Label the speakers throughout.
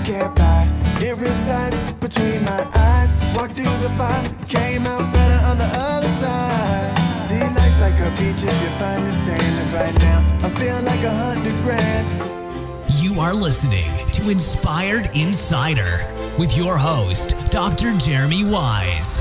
Speaker 1: can't buy. It resides between my eyes. Walked through the fire, came out better on the other side. See, life's like a beach if you find the sand. And right now, I feel like 100 grand.
Speaker 2: You are listening to Inspired Insider with your host, Dr. Jeremy Wise.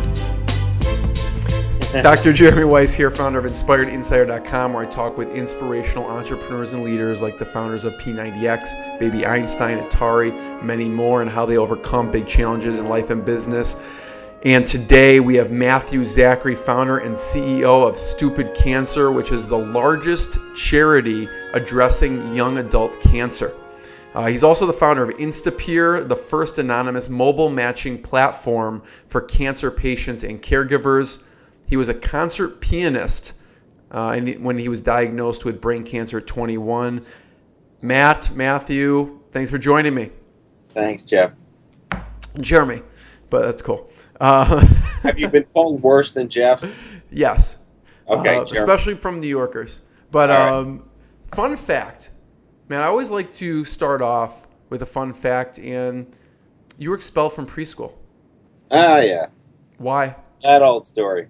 Speaker 3: Dr. Jeremy Wise here, founder of InspiredInsider.com, where I talk with inspirational entrepreneurs and leaders like the founders of P90X, Baby Einstein, Atari, many more, and how they overcome big challenges in life and business. And today we have Matthew Zachary, founder and CEO of Stupid Cancer, which is the largest charity addressing young adult cancer. He's also the founder of Instapeer, the first anonymous mobile matching platform for cancer patients and caregivers. He was a concert pianist when he was diagnosed with brain cancer at 21. Matthew, thanks for joining me.
Speaker 4: Thanks, Jeff.
Speaker 3: Jeremy, but that's cool.
Speaker 4: Have you been called worse than Jeff?
Speaker 3: Yes.
Speaker 4: Okay,
Speaker 3: especially from New Yorkers. But fun fact, man, I always like to start off with a fun fact, and you were expelled from preschool.
Speaker 4: Yeah.
Speaker 3: Why?
Speaker 4: That old story.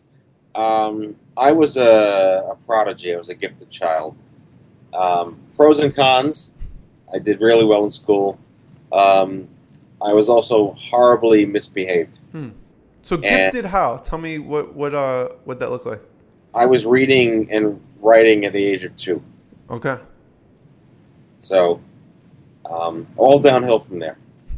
Speaker 4: I was a prodigy. I was a gifted child. Pros and cons. I did really well in school. I was also horribly misbehaved.
Speaker 3: So gifted how? Tell me what that looked like.
Speaker 4: I was reading and writing at the age of 2.
Speaker 3: Okay.
Speaker 4: So, all downhill from there.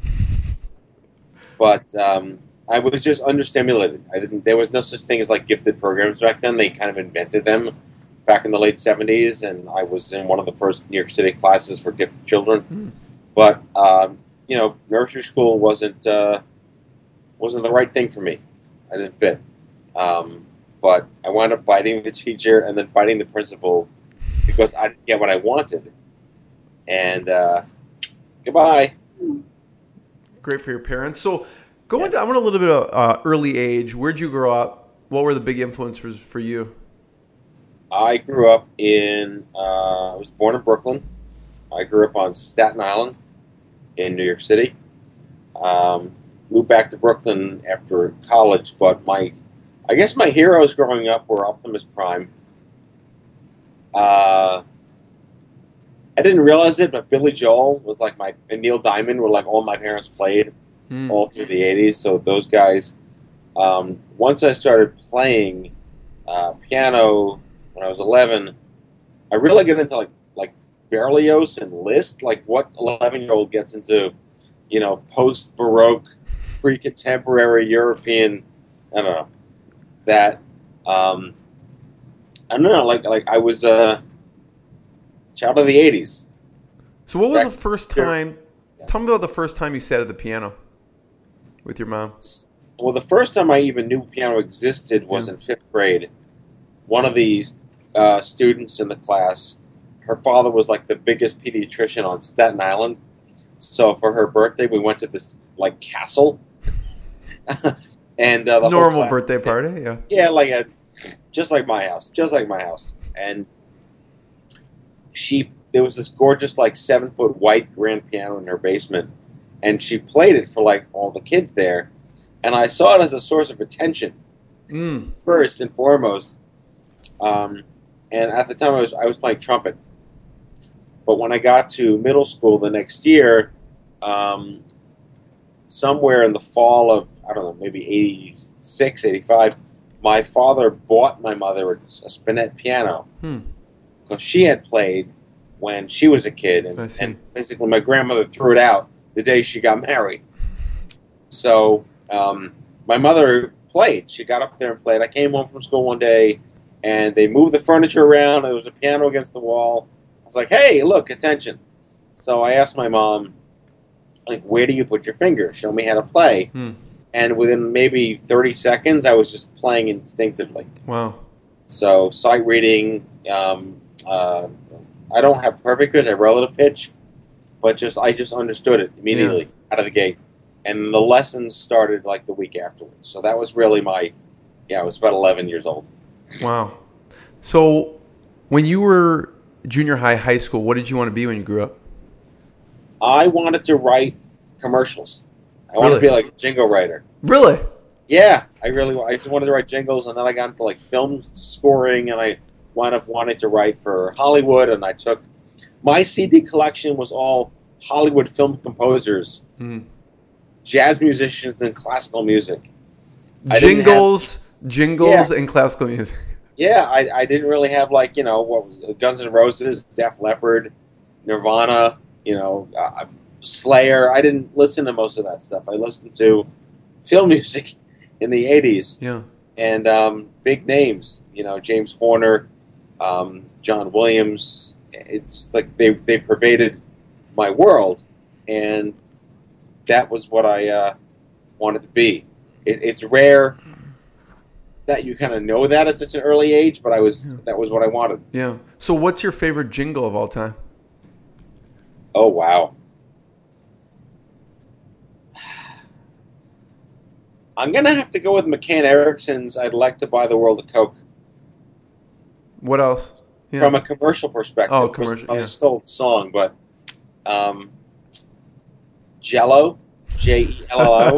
Speaker 4: But I was just understimulated. There was no such thing as like gifted programs back then. They kind of invented them back in the late 70s, and I was in one of the first New York City classes for gifted children. But nursery school wasn't the right thing for me. I didn't fit. But I wound up biting the teacher and then biting the principal because I didn't get what I wanted. And goodbye.
Speaker 3: Great for your parents. So I want a little bit of early age. Where'd you grow up? What were the big influences for you?
Speaker 4: I grew up I was born in Brooklyn. I grew up on Staten Island in New York City. Moved back to Brooklyn after college, but I guess my heroes growing up were Optimus Prime. I didn't realize it, but Billy Joel was like and Neil Diamond were like all my parents played all through the 80s. So those guys, once I started playing piano when I was 11, I really got into like Berlioz and Liszt, like what 11-year-old gets into, post-Baroque, pre-contemporary European, I don't know, that, I don't know, like I was a child of the 80s.
Speaker 3: So what was the first time, tell me about the first time you sat at the piano with your mom.
Speaker 4: Well, the first time I even knew piano existed was in 5th grade. One of the students in the class, her father was like the biggest pediatrician on Staten Island. So for her birthday, we went to this like castle. And the
Speaker 3: normal birthday party, yeah.
Speaker 4: Yeah, just like my house. And there was this gorgeous 7-foot white grand piano in her basement, and she played it for all the kids there. And I saw it as a source of attention, first and foremost. And at the time, I was playing trumpet. But when I got to middle school the next year, somewhere in the fall of, I don't know, maybe 86, 85, my father bought my mother a spinet piano because she had played when she was a kid. And basically my grandmother threw it out the day she got married. So my mother played. She got up there and played. I came home from school one day, and they moved the furniture around. There was a piano against the wall. I was like, hey, look, attention. So I asked my mom, where do you put your finger? Show me how to play. And within maybe 30 seconds, I was just playing instinctively.
Speaker 3: Wow.
Speaker 4: So sight reading, I don't have perfect pitch, I have relative pitch, but I just understood it immediately out of the gate. And the lessons started the week afterwards. So that was really I was about 11 years old.
Speaker 3: Wow. So when you were junior high, high school, what did you want to be when you grew up?
Speaker 4: I wanted to write commercials. I wanted to be like a jingle writer.
Speaker 3: Really?
Speaker 4: Yeah, I just wanted to write jingles, and then I got into like film scoring, and I wound up wanting to write for Hollywood, and I took my CD collection was all Hollywood film composers, jazz musicians, and classical music.
Speaker 3: Jingles, and classical music.
Speaker 4: Yeah, I didn't really have like, what was it, Guns N' Roses, Def Leppard, Nirvana, Slayer. I didn't listen to most of that stuff. I listened to film music in the 80s.
Speaker 3: Yeah.
Speaker 4: And big names, James Horner, John Williams. It's like they pervaded my world, and that was what I wanted to be. It's rare that you kind of know that at such an early age, but that was what I wanted.
Speaker 3: Yeah. So what's your favorite jingle of all time?
Speaker 4: Oh, wow. I'm going to have to go with McCann Erickson's I'd Like to Buy the World a Coke.
Speaker 3: What else? Yeah.
Speaker 4: From a commercial perspective.
Speaker 3: Oh, commercial,
Speaker 4: I stole the song, but Jell-O, Jello.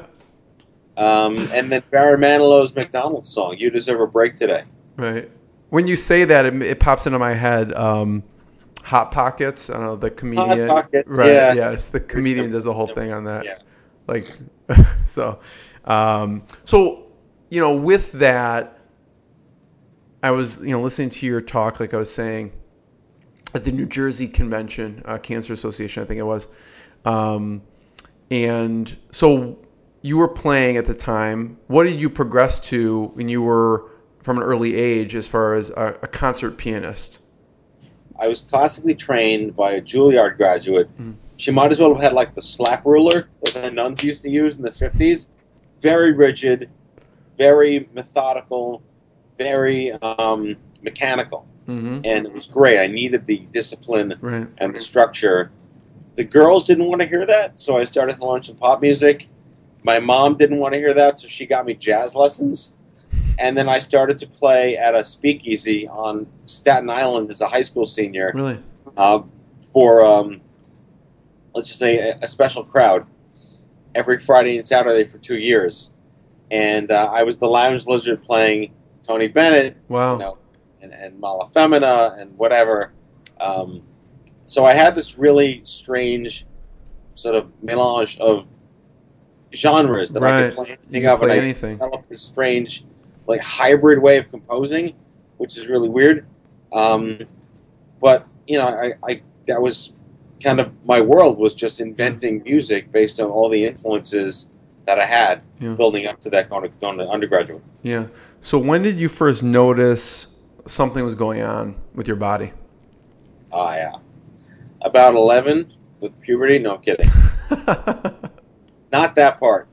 Speaker 4: And then Barry Manilow's McDonald's song, You Deserve a Break Today.
Speaker 3: Right. When you say that, it pops into my head. Hot Pockets, I don't know, the comedian.
Speaker 4: Hot Pockets,
Speaker 3: right?
Speaker 4: yeah.
Speaker 3: Yes, the comedian does a whole thing on that.
Speaker 4: Yeah.
Speaker 3: Like, so with that, I was listening to your talk, like I was saying, at the New Jersey Convention, Cancer Association, I think it was, and so you were playing at the time. What did you progress to when you were from an early age as far as a concert pianist?
Speaker 4: I was classically trained by a Juilliard graduate. She might as well have had like the slap ruler that the nuns used to use in the 50s. Very rigid, very methodical, very mechanical. And it was great. I needed the discipline and the structure. The girls didn't want to hear that, so I started to learn some pop music. My mom didn't want to hear that, so she got me jazz lessons. And then I started to play at a speakeasy on Staten Island as a high school senior.
Speaker 3: Really?
Speaker 4: For, let's just say, a special crowd every Friday and Saturday for 2 years. And I was the lounge lizard playing Tony Bennett,
Speaker 3: wow,
Speaker 4: and Mala Femina and whatever. So I had this really strange sort of melange of genres that I could play anything of, and I developed this strange, like, hybrid way of composing, which is really weird. But I that was kind of my world, was just inventing music based on all the influences that I had building up to that going to undergraduate. Yeah.
Speaker 3: So when did you first notice something was going on with your body?
Speaker 4: Oh, yeah. About 11 with puberty. No, I'm kidding. Not that part.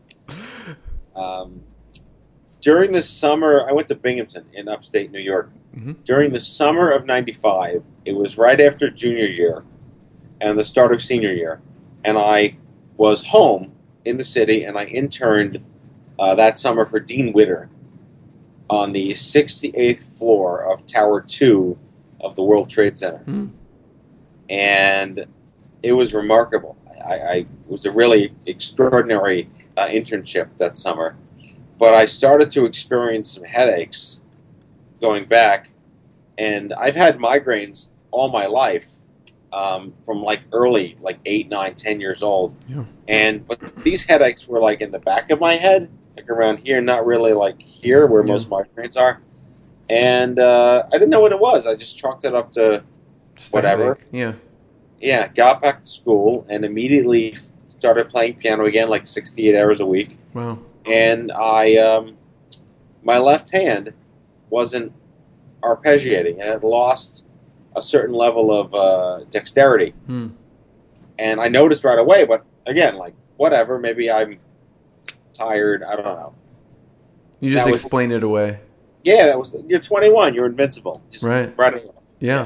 Speaker 4: During the summer, I went to Binghamton in upstate New York. During the summer of '95, it was right after junior year and the start of senior year, and I was home in the city, and I interned that summer for Dean Witter on the 68th floor of Tower 2 of the World Trade Center. And it was remarkable. It was a really extraordinary internship that summer. But I started to experience some headaches going back. And I've had migraines all my life from like early, like 8, 9, 10 years old. But these headaches were like in the back of my head, like around here, not really like here where most migraines are. And I didn't know what it was. I just chalked it up to whatever. Yeah, got back to school and immediately started playing piano again, like 68 hours a week.
Speaker 3: Wow.
Speaker 4: And my left hand wasn't arpeggiating, and it lost a certain level of dexterity. And I noticed right away, but again, like, whatever, maybe I'm tired, I don't know.
Speaker 3: You just explained it away.
Speaker 4: Yeah, you're 21, you're invincible. Just right it off.
Speaker 3: Yeah.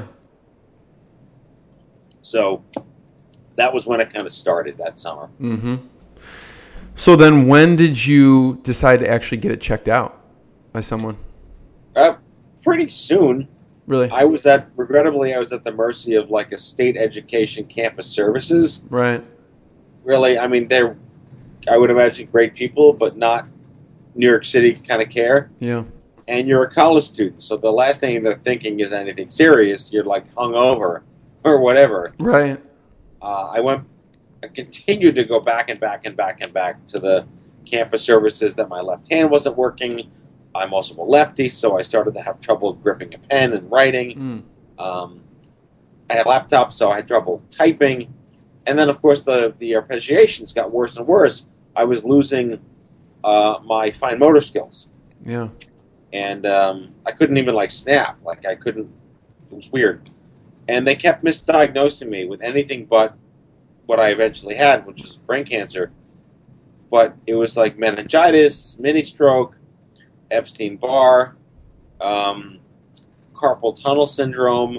Speaker 4: So that was when it kind of started that summer.
Speaker 3: So then when did you decide to actually get it checked out by someone?
Speaker 4: Pretty soon.
Speaker 3: Really?
Speaker 4: Regrettably, I was at the mercy of like a state education campus services.
Speaker 3: Right.
Speaker 4: Really, I mean, they're, I would imagine, great people, but not New York City kind of care.
Speaker 3: Yeah.
Speaker 4: And you're a college student, so the last thing they're thinking is anything serious. You're like hungover or whatever.
Speaker 3: Right.
Speaker 4: I continued to go back and back and back and back to the campus services that my left hand wasn't working. I'm also a lefty, so I started to have trouble gripping a pen and writing. I had a laptop, so I had trouble typing. And then, of course, the arpeggiations got worse and worse. I was losing my fine motor skills.
Speaker 3: Yeah.
Speaker 4: And I couldn't even, like, snap. Like, I couldn't. It was weird. And they kept misdiagnosing me with anything but what I eventually had, which was brain cancer. But it was like meningitis, mini stroke, Epstein-Barr, carpal tunnel syndrome,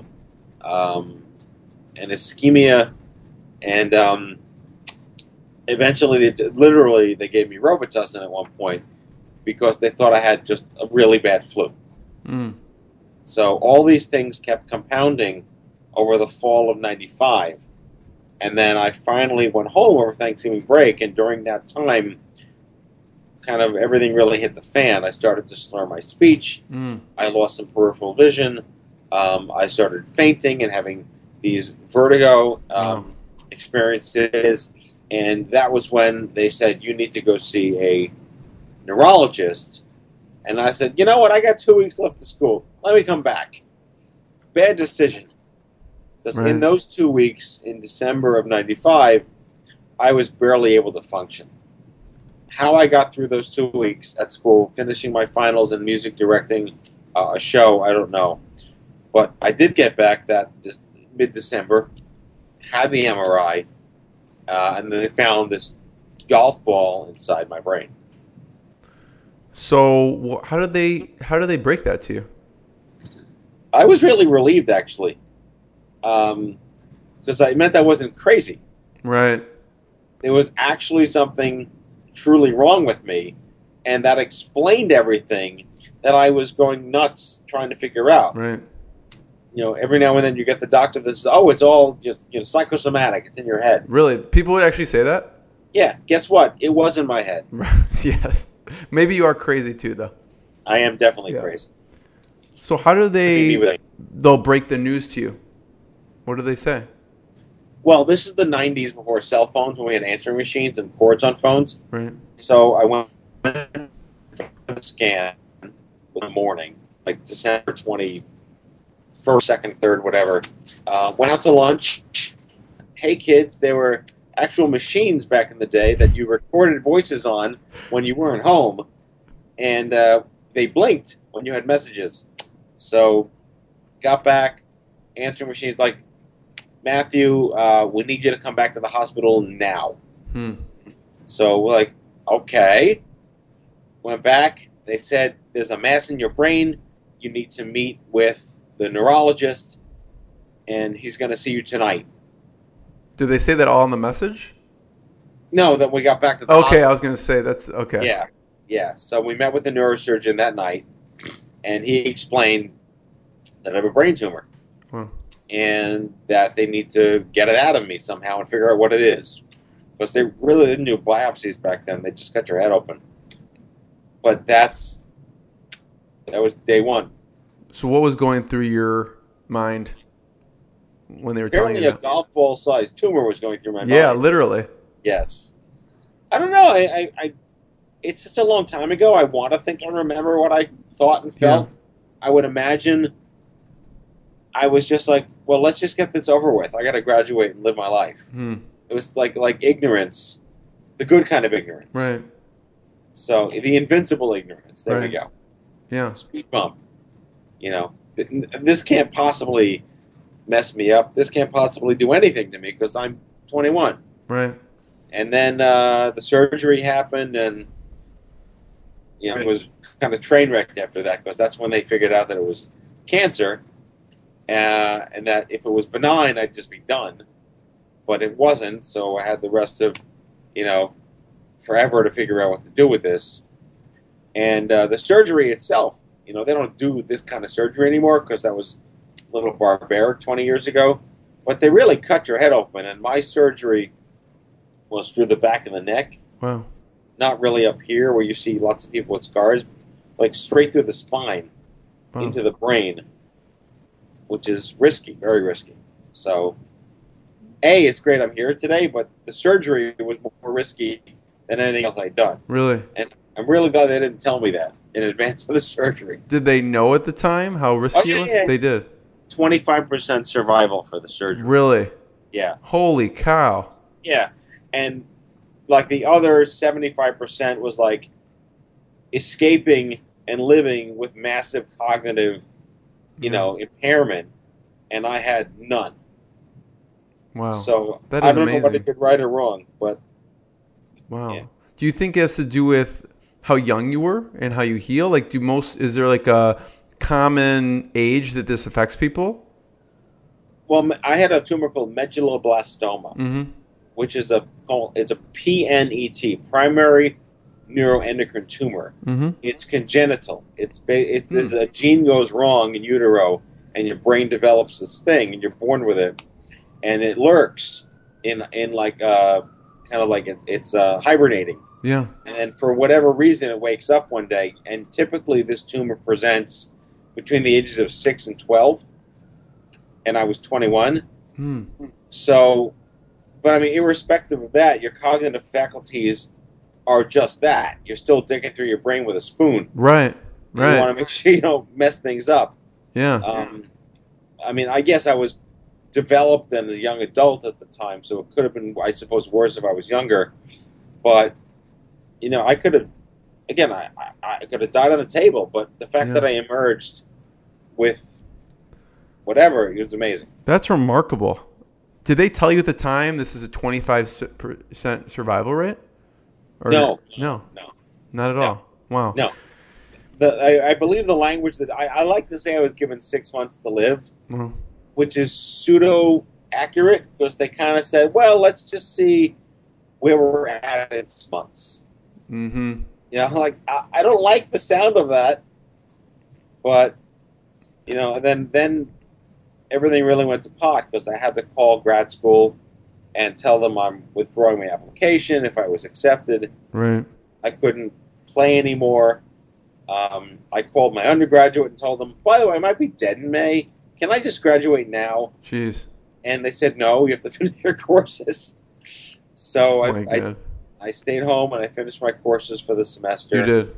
Speaker 4: and ischemia. And eventually, they gave me Robitussin at one point because they thought I had just a really bad flu. So all these things kept compounding over the fall of '95. And then I finally went home over Thanksgiving break, and during that time, kind of everything really hit the fan. I started to slur my speech. I lost some peripheral vision. I started fainting and having these vertigo experiences. And that was when they said, you need to go see a neurologist. And I said, you know what? I got 2 weeks left of school. Let me come back. Bad decision. Because in those 2 weeks, in December of '95, I was barely able to function. How I got through those 2 weeks at school, finishing my finals and music directing a show, I don't know. But I did get back that mid-December, had the MRI, and then they found this golf ball inside my brain.
Speaker 3: So how did they break that to you?
Speaker 4: I was really relieved, actually. Because it meant I wasn't crazy.
Speaker 3: Right.
Speaker 4: There was actually something truly wrong with me, and that explained everything that I was going nuts trying to figure out.
Speaker 3: Right.
Speaker 4: You know, every now and then you get the doctor that says, "Oh, it's all just psychosomatic. It's in your head."
Speaker 3: Really? People would actually say that?
Speaker 4: Yeah. Guess what? It was in my head.
Speaker 3: Yes. Maybe you are crazy too, though.
Speaker 4: I am definitely crazy.
Speaker 3: So how do they'll break the news to you? What do they say?
Speaker 4: Well, this is the '90s before cell phones, when we had answering machines and cords on phones.
Speaker 3: Right.
Speaker 4: So I went for the scan in the morning, like December 21st, 2nd, 3rd, whatever. Went out to lunch. Hey, kids, there were actual machines back in the day that you recorded voices on when you weren't home, and they blinked when you had messages. So got back, answering machines like, Matthew, we need you to come back to the hospital now. So we're like, okay. Went back. They said, there's a mass in your brain. You need to meet with the neurologist, and he's going to see you tonight.
Speaker 3: Did they say that all in the message?
Speaker 4: No, that we got back to the hospital.
Speaker 3: Okay, I was going to say, that's okay.
Speaker 4: Yeah. So we met with the neurosurgeon that night, and he explained that I have a brain tumor.
Speaker 3: Wow.
Speaker 4: And that they need to get it out of me somehow and figure out what it is. Because they really didn't do biopsies back then. They just cut your head open. But that was day one.
Speaker 3: So what was going through your mind when they were telling you that?
Speaker 4: Apparently a golf ball-sized tumor was going through my mind.
Speaker 3: Yeah, literally.
Speaker 4: Yes. I don't know. I it's such a long time ago. I want to think I remember what I thought and felt. Yeah. I would imagine I was just like, well, let's just get this over with. I got to graduate and live my life. It was like ignorance, the good kind of ignorance.
Speaker 3: Right.
Speaker 4: So the invincible ignorance. There we go.
Speaker 3: Yeah.
Speaker 4: Speed bump. You know, this can't possibly mess me up. This can't possibly do anything to me because I'm 21.
Speaker 3: Right.
Speaker 4: And then the surgery happened, and it was kind of train wrecked after that because that's when they figured out that it was cancer. And that if it was benign, I'd just be done. But it wasn't, so I had the rest of, forever to figure out what to do with this. And the surgery itself, they don't do this kind of surgery anymore because that was little barbaric 20 years ago, but they really cut your head open. And my surgery was through the back of the neck,
Speaker 3: Wow.
Speaker 4: not really up here where you see lots of people with scars, like straight through the spine
Speaker 3: Wow.
Speaker 4: into the brain, which is risky, very risky. So, it's great I'm here today, but the surgery was more risky than anything else I'd done.
Speaker 3: Really?
Speaker 4: And I'm really glad they didn't tell me that in advance of the surgery.
Speaker 3: Did they know at the time how risky it was?
Speaker 4: Yeah.
Speaker 3: They did.
Speaker 4: 25% survival for the surgery.
Speaker 3: Really?
Speaker 4: Yeah.
Speaker 3: Holy cow.
Speaker 4: Yeah. And like the other 75% was like escaping and living with massive cognitive, impairment. And I had none.
Speaker 3: Wow.
Speaker 4: So
Speaker 3: that
Speaker 4: I
Speaker 3: is
Speaker 4: don't know what I
Speaker 3: amazing.
Speaker 4: did right or wrong, but
Speaker 3: Wow.
Speaker 4: Yeah.
Speaker 3: Do you think it has to do with how young you were and how you heal? Like, is there like a common age that this affects people?
Speaker 4: well, I had a tumor called medulloblastoma,
Speaker 3: Mm-hmm.
Speaker 4: which is it's a PNET, primary neuroendocrine tumor.
Speaker 3: Mm-hmm.
Speaker 4: It's congenital. There's a gene goes wrong in utero, and your brain develops this thing, and you're born with it, and it lurks in like kind of like it's hibernating.
Speaker 3: Yeah.
Speaker 4: And for whatever reason, it wakes up one day, and typically this tumor presents between the ages of 6 and 12, and I was 21.
Speaker 3: Hmm.
Speaker 4: So, but I mean, irrespective of that, your cognitive faculties are just that. You're still digging through your brain with a spoon.
Speaker 3: Right.
Speaker 4: You
Speaker 3: Right.
Speaker 4: want to make sure you don't mess things up.
Speaker 3: Yeah.
Speaker 4: I mean, I guess I was developed and a young adult at the time, so it could have been, I suppose, worse if I was younger. But, I could have, again, I could have died on the table, but the fact that I emerged with whatever, it was amazing.
Speaker 3: That's remarkable. Did they tell you at the time this is a 25% survival rate? Or
Speaker 4: No.
Speaker 3: No.
Speaker 4: No.
Speaker 3: Not at
Speaker 4: No.
Speaker 3: all. Wow.
Speaker 4: No. I believe the language that I like to say I was given 6 months to live,
Speaker 3: Well,
Speaker 4: which is pseudo accurate because they kind of said, well, let's just see where we're at in 6 months.
Speaker 3: mm-hmm.
Speaker 4: Like I don't like the sound of that, but and then everything really went to pot because I had to call grad school and tell them I'm withdrawing my application if I was accepted.
Speaker 3: Right.
Speaker 4: I couldn't play anymore. I called my undergraduate and told them, by the way, I might be dead in May. Can I just graduate now?
Speaker 3: Jeez.
Speaker 4: And they said, no, you have to finish your courses. So
Speaker 3: Oh my God.
Speaker 4: I stayed home and I finished my courses for the semester.
Speaker 3: You did.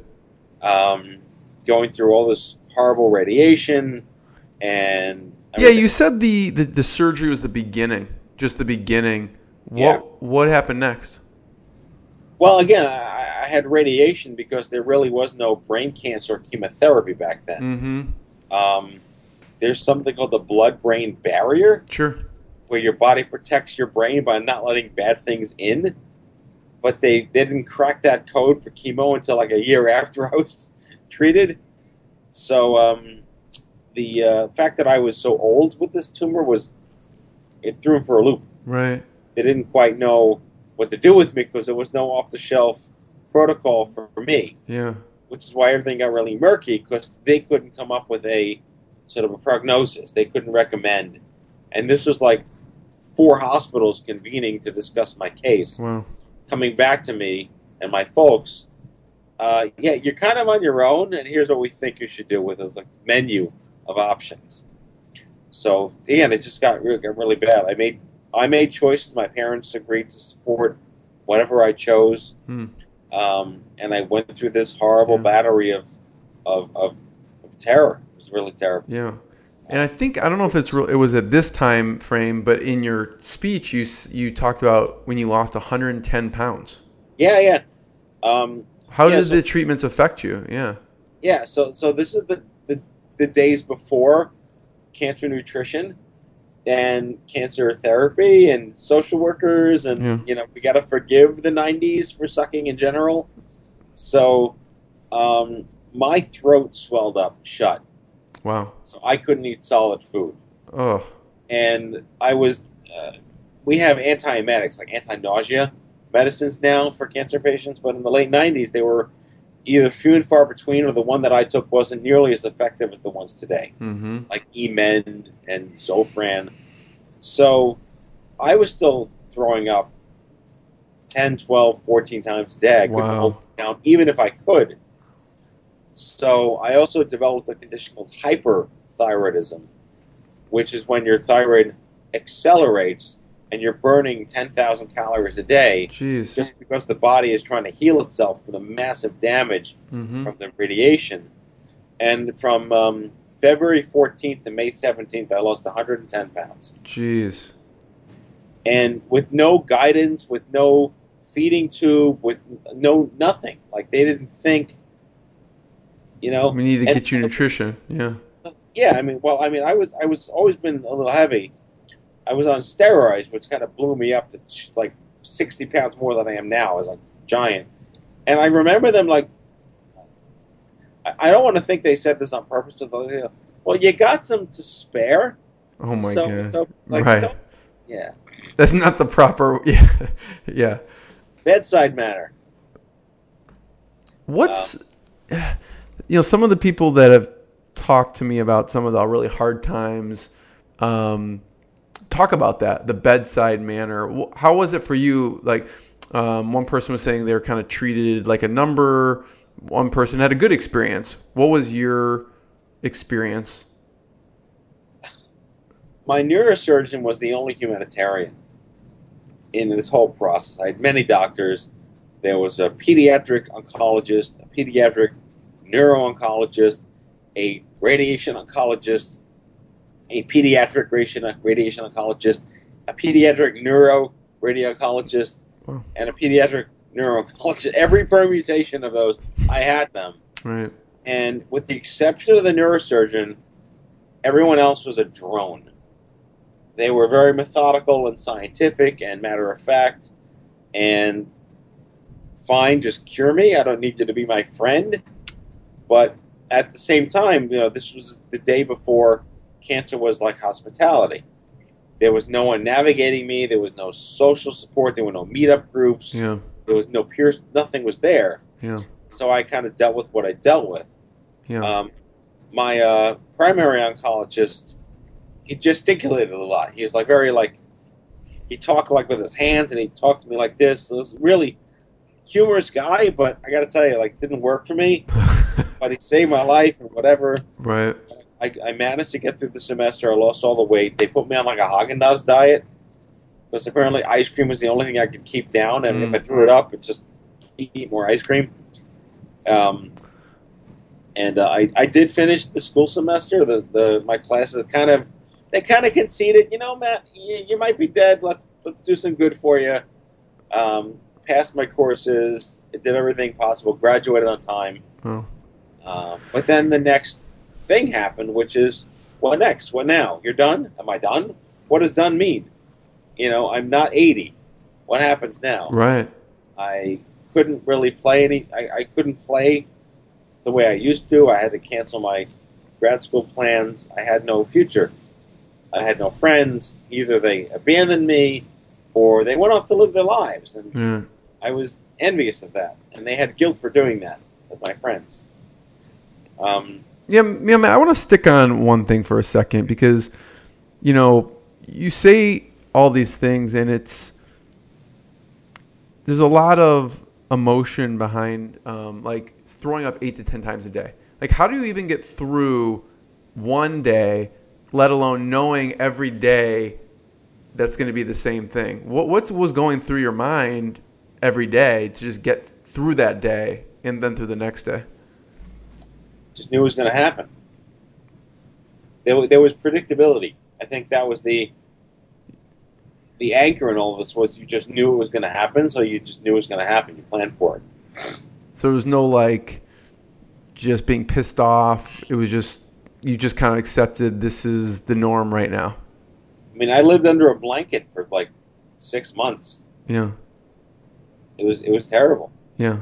Speaker 4: Going through all this horrible radiation and
Speaker 3: Yeah, you said the surgery was the beginning, just the beginning. What happened next?
Speaker 4: Well, again, I had radiation because there really was no brain cancer or chemotherapy back then.
Speaker 3: Mm-hmm.
Speaker 4: There's something called the blood-brain barrier,
Speaker 3: Sure.
Speaker 4: where your body protects your brain by not letting bad things in. But they didn't crack that code for chemo until like a year after I was treated. So the fact that I was so old with this tumor it threw them for a loop.
Speaker 3: Right.
Speaker 4: They didn't quite know what to do with me because there was no off-the-shelf protocol for me,
Speaker 3: Yeah.
Speaker 4: which is why everything got really murky because they couldn't come up with a sort of a prognosis. They couldn't recommend. And this was like 4 hospitals convening to discuss my case.
Speaker 3: Wow.
Speaker 4: Coming back to me and my folks, you're kind of on your own, and here's what we think you should do with this like menu of options. So again, it just got really bad. I made choices. My parents agreed to support whatever I chose, and I went through this horrible battery of terror. It was really terrible.
Speaker 3: Yeah. And I think, I don't know if it was at this time frame, but in your speech, you talked about when you lost 110 pounds.
Speaker 4: Yeah.
Speaker 3: How did the treatments affect you? Yeah.
Speaker 4: Yeah, so this is the days before cancer nutrition and cancer therapy and social workers and, we got to forgive the 90s for sucking in general. So my throat swelled up shut.
Speaker 3: Wow.
Speaker 4: So I couldn't eat solid food.
Speaker 3: Oh.
Speaker 4: And I was, we have antiemetics, like anti-nausea medicines now for cancer patients, but in the late 90s, they were either few and far between, or the one that I took wasn't nearly as effective as the ones today, like Emend and Zofran. So I was still throwing up 10, 12, 14 times a day. I couldn't hold it down, even if I could. So I also developed a condition called hyperthyroidism, which is when your thyroid accelerates and you're burning 10,000 calories a day.
Speaker 3: Jeez.
Speaker 4: Just because the body is trying to heal itself from the massive damage from the radiation. And from February 14th to May 17th, I lost 110 pounds.
Speaker 3: Jeez.
Speaker 4: And with no guidance, with no feeding tube, with no nothing. Like, they didn't think, you know.
Speaker 3: We need to get you nutrition. Yeah.
Speaker 4: Yeah, I mean, I was always been a little heavy. I was on steroids, which kind of blew me up to like 60 pounds more than I am now. I was like giant. And I remember them like, I don't want to think they said this on purpose. Well, you got some to spare.
Speaker 3: Oh my God.
Speaker 4: So, like,
Speaker 3: right.
Speaker 4: Yeah.
Speaker 3: That's not the proper. Yeah. Yeah.
Speaker 4: Bedside manner.
Speaker 3: What's, some of the people that have talked to me about some of the really hard times, talk about that, the bedside manner. How was it for you? Like, one person was saying they were kind of treated like a number. One person had a good experience. What was your experience?
Speaker 4: My neurosurgeon was the only humanitarian in this whole process. I had many doctors. There was a pediatric oncologist, a pediatric neuro-oncologist, a radiation oncologist, a pediatric radiation oncologist, a pediatric neuro-radioncologist, and a pediatric neuro-oncologist. Every permutation of those, I had them.
Speaker 3: Right.
Speaker 4: And with the exception of the neurosurgeon, everyone else was a drone. They were very methodical and scientific and matter-of-fact, and fine, just cure me. I don't need you to be my friend. But at the same time, this was the day before cancer was like hospitality. There was no one navigating me. There was no social support. There were no meetup groups.
Speaker 3: Yeah.
Speaker 4: There was no peers. Nothing was there.
Speaker 3: Yeah.
Speaker 4: So I kind of dealt with what I dealt with.
Speaker 3: Yeah.
Speaker 4: My primary oncologist, he gesticulated a lot. He was like he talked like with his hands, and he talked to me like this. So it was a really humorous guy, but I got to tell you, like, didn't work for me. But he saved my life and whatever.
Speaker 3: Right.
Speaker 4: I managed to get through the semester. I lost all the weight. They put me on like a Haagen-Dazs diet because apparently ice cream was the only thing I could keep down. And if I threw it up, it's just eat more ice cream. I did finish the school semester. My classes kind of conceded. Matt, you might be dead. Let's do some good for you. Passed my courses. Did everything possible. Graduated on time.
Speaker 3: Oh.
Speaker 4: But then the next thing happened, which is, what next? What now? You're done? Am I done? What does done mean? I'm not 80. What happens now?
Speaker 3: Right.
Speaker 4: I couldn't really play I couldn't play the way I used to. I had to cancel my grad school plans. I had no future. I had no friends. Either they abandoned me or they went off to live their lives. And I was envious of that. And they had guilt for doing that as my friends.
Speaker 3: Man, I want to stick on one thing for a second because, you say all these things and there's a lot of emotion behind, like throwing up 8 to 10 times a day. Like, how do you even get through one day, let alone knowing every day that's going to be the same thing? What was going through your mind every day to just get through that day and then through the next day?
Speaker 4: Just knew it was going to happen. There was predictability. I think that was the anchor in all of this, was you just knew it was going to happen, so you just knew it was going to happen. You planned for it.
Speaker 3: So there was no, like, just being pissed off. It was just, you just kind of accepted this is the norm right now.
Speaker 4: I mean, I lived under a blanket for like 6 months.
Speaker 3: Yeah.
Speaker 4: It was terrible.
Speaker 3: Yeah.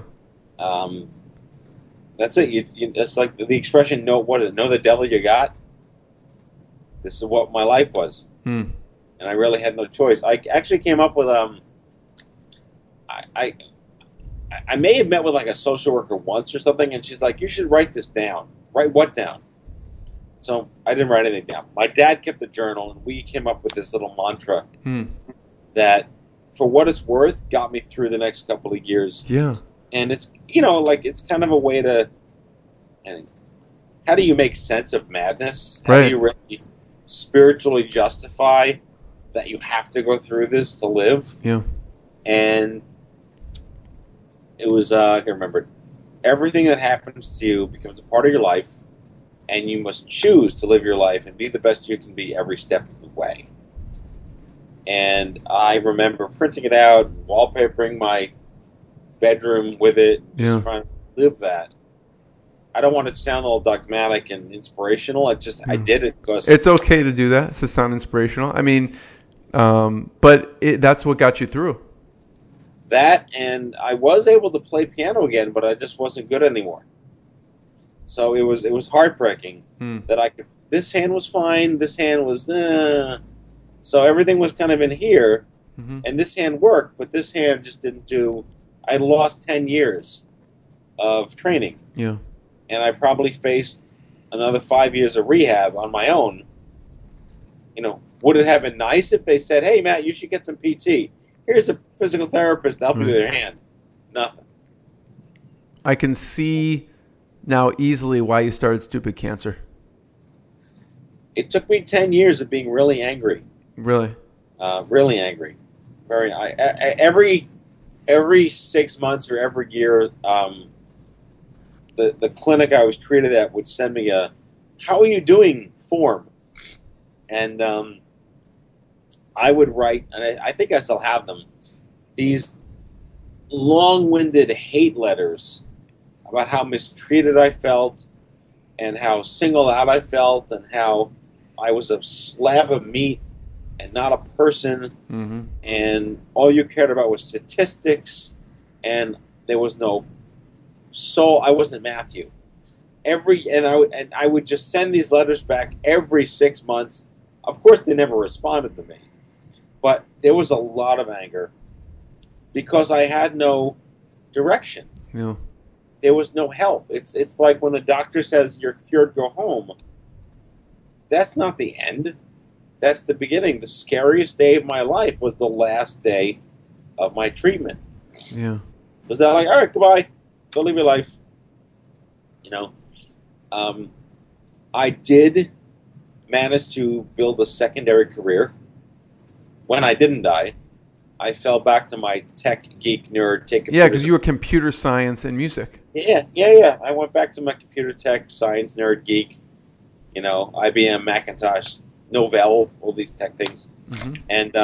Speaker 4: That's it. It's like the expression, know the devil you got. This is what my life was. And I really had no choice. I actually came up with I may have met with like a social worker once or something, and she's like, "You should write this down." Write what down? So I didn't write anything down. My dad kept a journal, and we came up with this little mantra that, for what it's worth, got me through the next couple of years.
Speaker 3: Yeah.
Speaker 4: And it's, like, it's kind of a way to, and how do you make sense of madness? How do you really spiritually justify that you have to go through this to live?
Speaker 3: Yeah.
Speaker 4: And it was, I can remember, everything that happens to you becomes a part of your life, and you must choose to live your life and be the best you can be every step of the way. And I remember printing it out, wallpapering my bedroom with it, just trying to live that. I don't want to sound all dogmatic and inspirational. I did it because
Speaker 3: it's okay to do that, to sound inspirational. I mean, but that's what got you through.
Speaker 4: That, and I was able to play piano again, but I just wasn't good anymore. So it was heartbreaking that I could. This hand was fine. This hand was. So everything was kind of in here, and this hand worked, but this hand just didn't do. I lost 10 years of training.
Speaker 3: Yeah.
Speaker 4: And I probably faced another 5 years of rehab on my own. Would it have been nice if they said, "Hey, Matt, you should get some PT. Here's a physical therapist to help you with your hand"? Nothing.
Speaker 3: I can see now easily why you started Stupid Cancer.
Speaker 4: It took me 10 years of being really angry.
Speaker 3: Really?
Speaker 4: Really angry. Every 6 months or every year, the clinic I was treated at would send me a "How are you doing?" form. And I would write, and I think I still have them, these long-winded hate letters about how mistreated I felt and how singled out I felt and how I was a slab of meat and not a person, and all you cared about was statistics, and there was no soul. I wasn't Matthew. I would just send these letters back every 6 months. Of course, they never responded to me, but there was a lot of anger because I had no direction.
Speaker 3: Yeah.
Speaker 4: There was no help. It's like when the doctor says you're cured, go home. That's not the end. That's the beginning. The scariest day of my life was the last day of my treatment.
Speaker 3: Yeah.
Speaker 4: Was that like, all right, goodbye, go live your life? I did manage to build a secondary career. When I didn't die, I fell back to my tech geek nerd.
Speaker 3: Yeah, because you were computer science and music.
Speaker 4: Yeah. I went back to my computer tech science nerd geek. IBM, Macintosh, Novell, all these tech things. And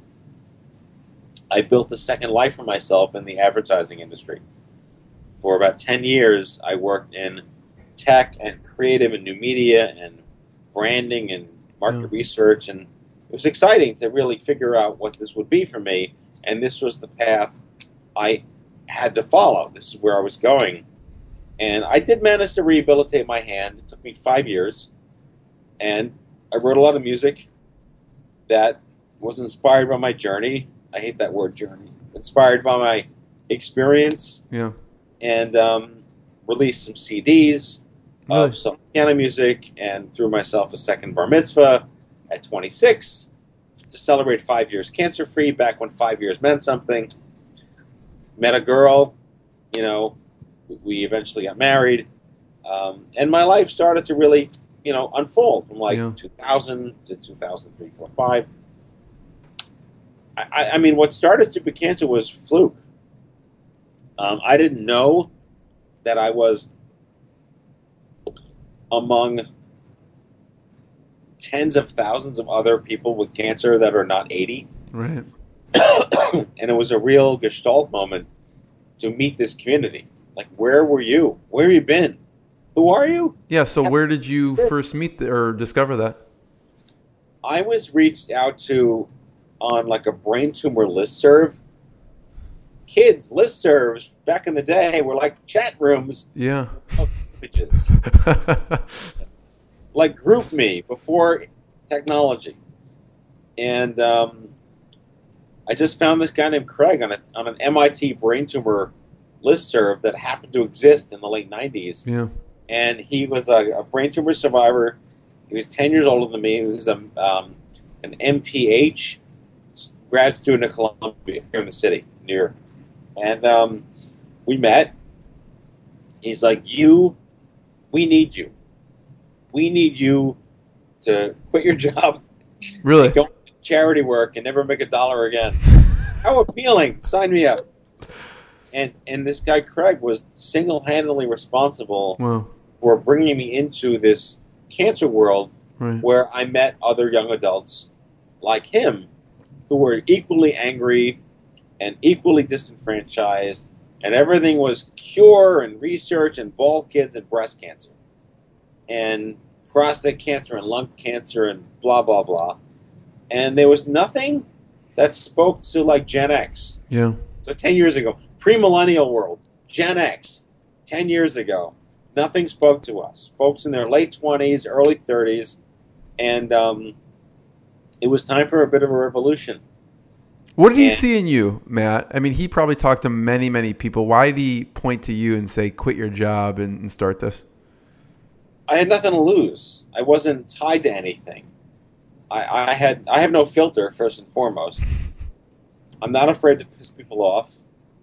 Speaker 4: I built a second life for myself in the advertising industry. For about 10 years, I worked in tech and creative and new media and branding and market research, and it was exciting to really figure out what this would be for me, and this was the path I had to follow. This is where I was going, and I did manage to rehabilitate my hand. It took me 5 years, and I wrote a lot of music that was inspired by my journey. I hate that word, journey. Inspired by my experience.
Speaker 3: Yeah.
Speaker 4: And released some CDs of some piano music, and threw myself a second bar mitzvah at 26 to celebrate 5 years cancer-free, back when 5 years meant something. Met a girl, we eventually got married, and my life started to really, unfold from 2000 to 2003, 4, 5. I mean, what started Stupid Cancer was fluke. I didn't know that I was among tens of thousands of other people with cancer that are not 80.
Speaker 3: Right.
Speaker 4: And it was a real gestalt moment to meet this community. Like, where were you? Where have you been? Who are you?
Speaker 3: Yeah, so where did you first meet or discover that?
Speaker 4: I was reached out to on like a brain tumor listserv. Kids listservs back in the day were like chat rooms.
Speaker 3: Yeah.
Speaker 4: Images. Like GroupMe before technology. And I just found this guy named Craig on an MIT brain tumor listserv that happened to exist in the late 90s.
Speaker 3: Yeah.
Speaker 4: And he was a brain tumor survivor. He was 10 years older than me. He was an MPH grad student at Columbia here in the city, near. And we met. He's like, we need you. We need you to quit your job,
Speaker 3: Really?
Speaker 4: go to charity work, and never make $1 again. How appealing! Sign me up. And this guy Craig was single-handedly responsible
Speaker 3: Wow.
Speaker 4: for bringing me into this cancer world,
Speaker 3: Right.
Speaker 4: where I met other young adults like him who were equally angry and equally disenfranchised, and everything was cure and research and bald kids and breast cancer and prostate cancer and lung cancer and blah, blah, blah. And there was nothing that spoke to like Gen X.
Speaker 3: Yeah.
Speaker 4: So 10 years ago, pre-millennial world, Gen X, 10 years ago, nothing spoke to us. Folks in their late 20s, early 30s, and it was time for a bit of a revolution.
Speaker 3: What did he see in you, Matt? I mean, he probably talked to many, many people. Why did he point to you and say, quit your job and start this?
Speaker 4: I had nothing to lose. I wasn't tied to anything. I have no filter, first and foremost. I'm not afraid to piss people off.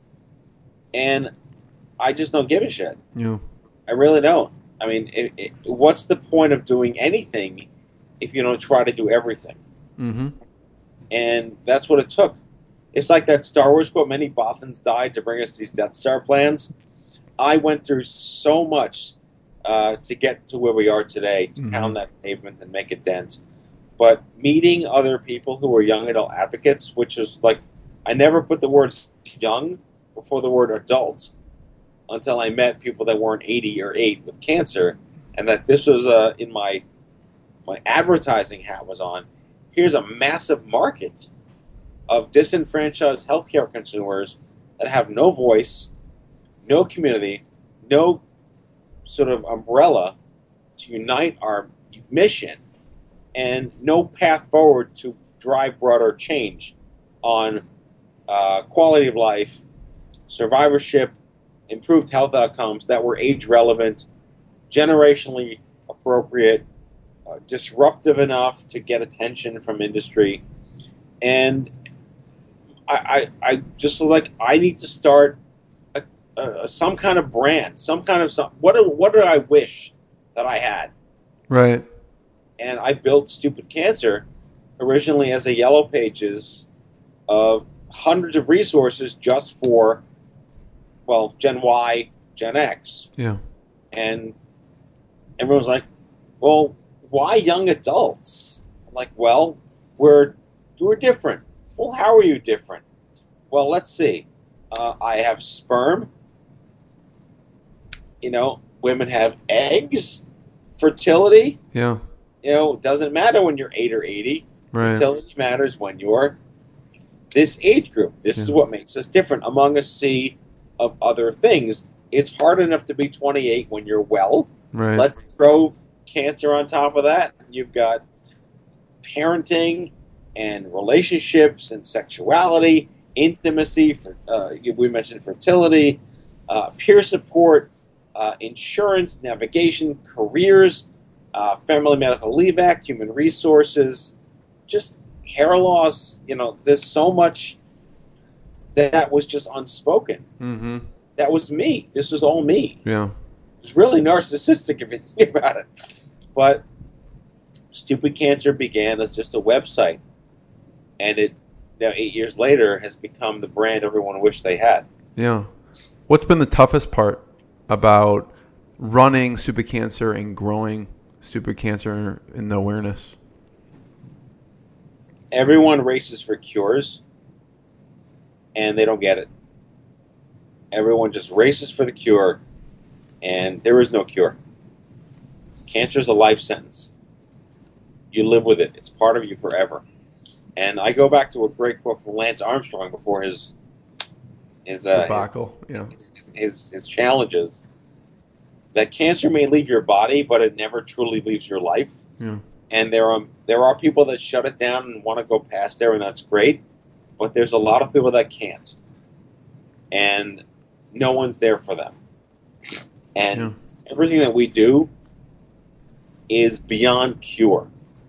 Speaker 4: And I just don't give a shit.
Speaker 3: Yeah.
Speaker 4: I really don't. I mean, what's the point of doing anything if you don't try to do everything?
Speaker 3: Mm-hmm.
Speaker 4: And that's what it took. It's like that Star Wars quote, many Bothans died to bring us these Death Star plans. I went through so much to get to where we are today, to pound that pavement and make a dent. But meeting other people who were young adult advocates, which is like, I never put the words young before the word adult until I met people that weren't 80 or 8 with cancer, and that this was in my advertising hat was on. Here's a massive market of disenfranchised healthcare consumers that have no voice, no community, no sort of umbrella to unite our mission, and no path forward to drive broader change on quality of life, survivorship, improved health outcomes that were age relevant, generationally appropriate, disruptive enough to get attention from industry. And I just like, I need to start some kind of brand, what did I wish that I had?
Speaker 3: Right.
Speaker 4: And I built Stupid Cancer originally as a yellow pages of hundreds of resources just for, well, Gen Y, Gen X.
Speaker 3: Yeah.
Speaker 4: And everyone's like, well, why young adults? I'm like, well, we're different. Well, how are you different? Well, let's see. I have sperm. You know, women have eggs. Fertility.
Speaker 3: Yeah.
Speaker 4: You know, doesn't matter when you're 8 or 80.
Speaker 3: Right.
Speaker 4: Fertility matters when you're this age group. This is what makes us different among a sea of other things. It's hard enough to be 28 when you're well.
Speaker 3: Right.
Speaker 4: Let's throw cancer on top of that. You've got parenting and relationships and sexuality, intimacy. We mentioned fertility, peer support, insurance, navigation, careers, Family Medical Leave Act, human resources, just hair loss. You know, there's so much that was just unspoken.
Speaker 3: Mm-hmm.
Speaker 4: That was me. This was all me.
Speaker 3: Yeah.
Speaker 4: It's really narcissistic if you think about it. But Stupid Cancer began as just a website. And it, now 8 years later, has become the brand everyone wished they had.
Speaker 3: Yeah. What's been the toughest part about running Stupid Cancer and growing Stupid Cancer in the awareness?
Speaker 4: Everyone races for cures, and they don't get it. Everyone just races for the cure, and there is no cure. Cancer is a life sentence. You live with it. It's part of you forever. And I go back to a great quote from Lance Armstrong before his
Speaker 3: debacle. Yeah.
Speaker 4: His challenges. That cancer may leave your body, but it never truly leaves your life.
Speaker 3: Yeah.
Speaker 4: And there are people that shut it down and want to go past there, and that's great. But there's a lot of people that can't. And no one's there for them. And
Speaker 3: Yeah.
Speaker 4: everything that we do is beyond cure.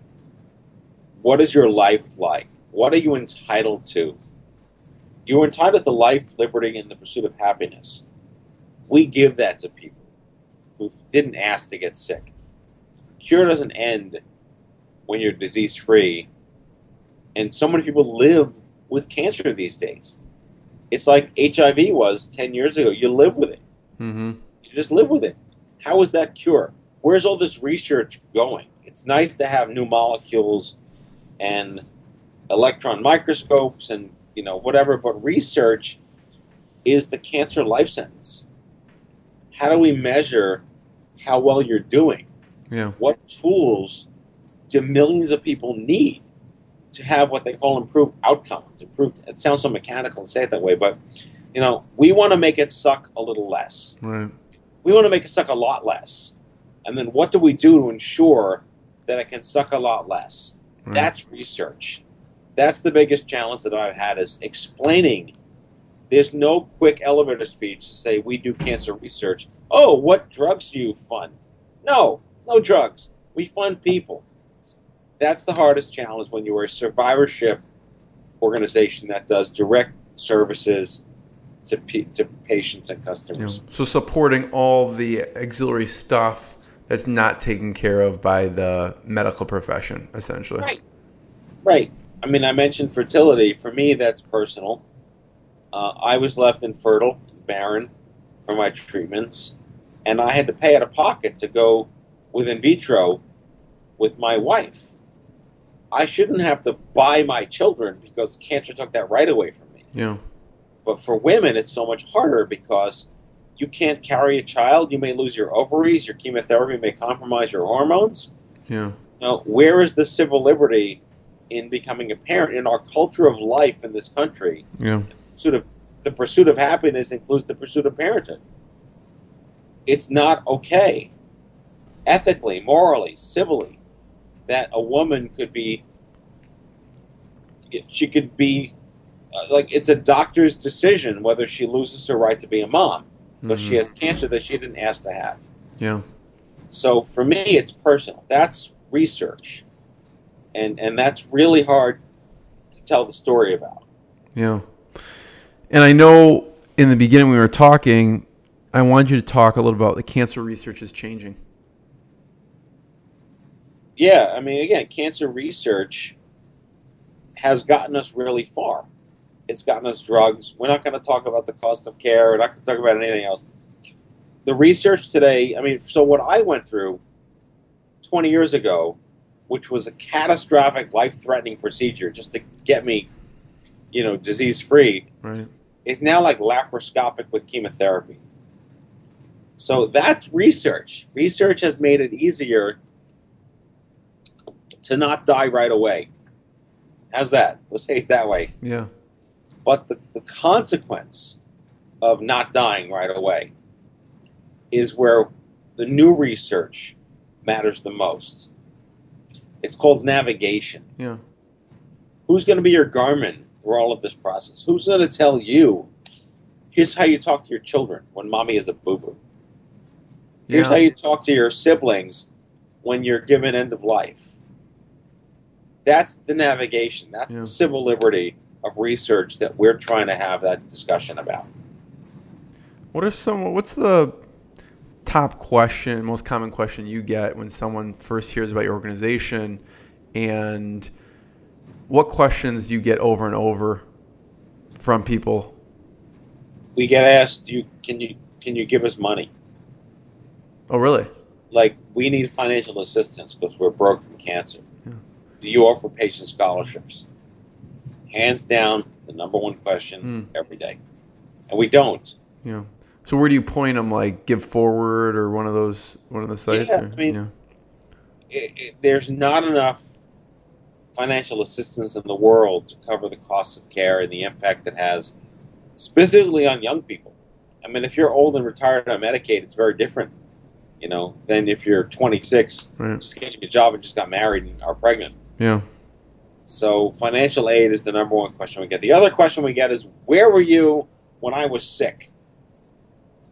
Speaker 4: What is your life like? What are you entitled to? You're entitled to life, liberty, and the pursuit of happiness. We give that to people who didn't ask to get sick. Cure doesn't end when you're disease-free. And so many people live with cancer these days. It's like HIV was 10 years ago. You live with it.
Speaker 3: Mm-hmm.
Speaker 4: You just live with it. How is that cure? Where's all this research going? It's nice to have new molecules and electron microscopes and whatever, but research is the cancer life sentence. How do we measure how well you're doing?
Speaker 3: Yeah.
Speaker 4: What tools do millions of people need to have what they call improved outcomes? It sounds so mechanical to say it that way, but we want to make it suck a little less.
Speaker 3: Right.
Speaker 4: We want to make it suck a lot less. And then what do we do to ensure that it can suck a lot less?
Speaker 3: Right.
Speaker 4: That's research. That's the biggest challenge that I've had, is explaining. There's no quick elevator speech to say we do cancer research. Oh, what drugs do you fund? No drugs. We fund people. That's the hardest challenge when you are a survivorship organization that does direct services to patients and customers.
Speaker 3: Yeah. So supporting all the auxiliary stuff that's not taken care of by the medical profession, essentially.
Speaker 4: Right. I mean, I mentioned fertility. For me, that's personal. I was left infertile, barren, for my treatments, and I had to pay out of pocket to go with in vitro with my wife. I shouldn't have to buy my children because cancer took that right away from me.
Speaker 3: Yeah.
Speaker 4: But for women, it's so much harder because you can't carry a child. You may lose your ovaries. Your chemotherapy may compromise your hormones.
Speaker 3: Yeah.
Speaker 4: Now, where is the civil liberty in becoming a parent in our culture of life in this country?
Speaker 3: Yeah.
Speaker 4: The pursuit of happiness includes the pursuit of parenthood. It's not okay, ethically, morally, civilly, that a woman could be, it's a doctor's decision whether she loses her right to be a mom because she has cancer that she didn't ask to have.
Speaker 3: Yeah.
Speaker 4: So for me, it's personal. That's research. And that's really hard to tell the story about.
Speaker 3: Yeah. And I know in the beginning we were talking, I wanted you to talk a little about the cancer research is changing.
Speaker 4: Yeah, I mean, again, cancer research has gotten us really far. It's gotten us drugs. We're not going to talk about the cost of care. We're not going to talk about anything else. The research today, I mean, so what I went through 20 years ago, which was a catastrophic, life-threatening procedure just to get me, disease-free,
Speaker 3: Right.
Speaker 4: is now like laparoscopic with chemotherapy. So that's research. Research has made it easier to not die right away. How's that? Let's say it that way.
Speaker 3: Yeah.
Speaker 4: But the consequence of not dying right away is where the new research matters the most. It's called navigation.
Speaker 3: Yeah.
Speaker 4: Who's going to be your Garmin through all of this process? Who's going to tell you, here's how you talk to your children when mommy is a boo-boo? Here's how you talk to your siblings when you're given end of life. That's the navigation. That's the civil liberty of research that we're trying to have that discussion about.
Speaker 3: What's the top question, most common question you get when someone first hears about your organization, and what questions do you get over and over from people?
Speaker 4: We get asked, can you give us money?
Speaker 3: Oh, really?
Speaker 4: Like, we need financial assistance because we're broke from cancer.
Speaker 3: Yeah.
Speaker 4: Do you offer patient scholarships? Hands down, the number one question every day. And we don't.
Speaker 3: Yeah. So where do you point them? Like Give Forward or one of the sites?
Speaker 4: Yeah,
Speaker 3: or?
Speaker 4: I mean, there's not enough financial assistance in the world to cover the costs of care and the impact it has, specifically on young people. I mean, if you're old and retired on Medicaid, it's very different, than if you're 26,
Speaker 3: right,
Speaker 4: just getting a job and just got married and are pregnant.
Speaker 3: Yeah.
Speaker 4: So financial aid is the number one question we get. The other question we get is, where were you when I was sick?